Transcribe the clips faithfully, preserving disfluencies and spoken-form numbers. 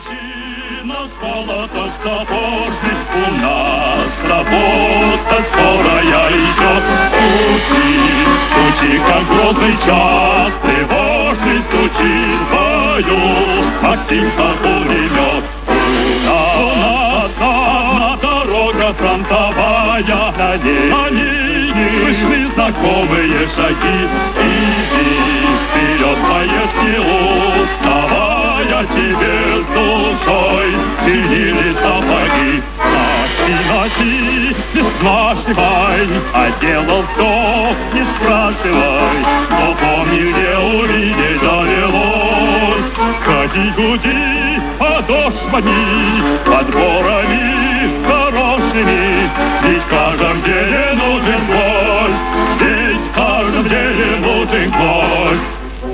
Учи нас, молоток сапожный, у нас работа скорая идет. Учи, учи, как грозный час, тревожный стучит в бою, Максим пулемет. У нас одна дорога фронтовая, на ней, на ней вышли знакомые шаги. Иди вперед, боец, не уставая, тебе с душой чинили сапоги. Носи, носи, не спрашивай, а делал кто, не спрашивай, но помни, где увидеть довелось. Ходи, гуди подошвами, подборами хорошими, ведь в каждом деле нужен гвоздь, ведь в каждом деле нужен гвоздь.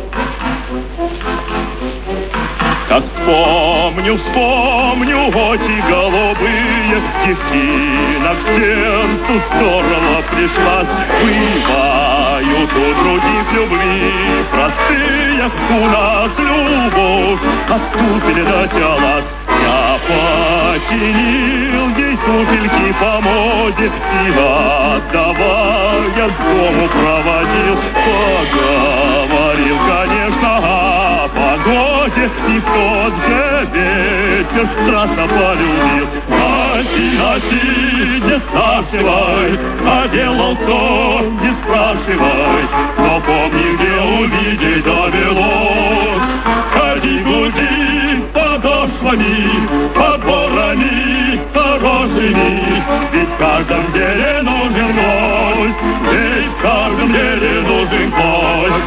Как вспомню, вспомню очи голубые, девчина к сердцу здорово пришлась. Бывают у других любви простые, у нас любовь от туфель началась. Я починил ей туфельки по моде и, отдавая, с дому проводил. Поговорил, конечно, о погоде, и в тот же вечер страстно полюбил. Носи, носи, не спрашивай, а делал кто, не спрашивай, но помни, где увидеть довелось. Ходи, гуди подошвами, подборами хорошими, ведь в каждом деле нужен гвоздь, ведь в каждом деле нужен гвоздь.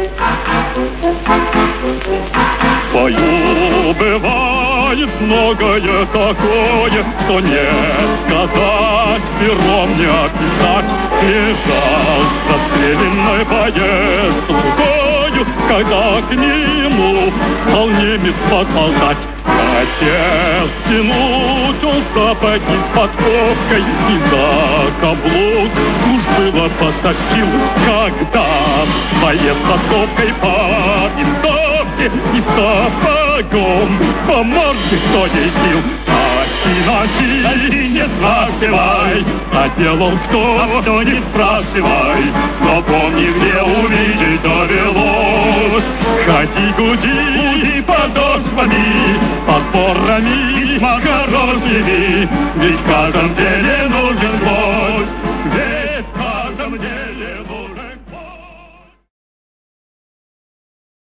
В бою бывает многое такое, что не сказать, пером не описать. Лежал застреленный боец рукою, когда к нему стал немец подползать. Хотел стянуть он сапоги с подковкой и за каблук уж было потащил, когда боец с подковкой по винтовке и сапогом по морде кто ей бил. Носи, носи, носи, не спрашивай, а делал кто, а кто не спрашивай, но помни, где увидеть довелось. Ходи, гуди, гуди подошвами, подборами хорошими, ведь в каждом деле нужен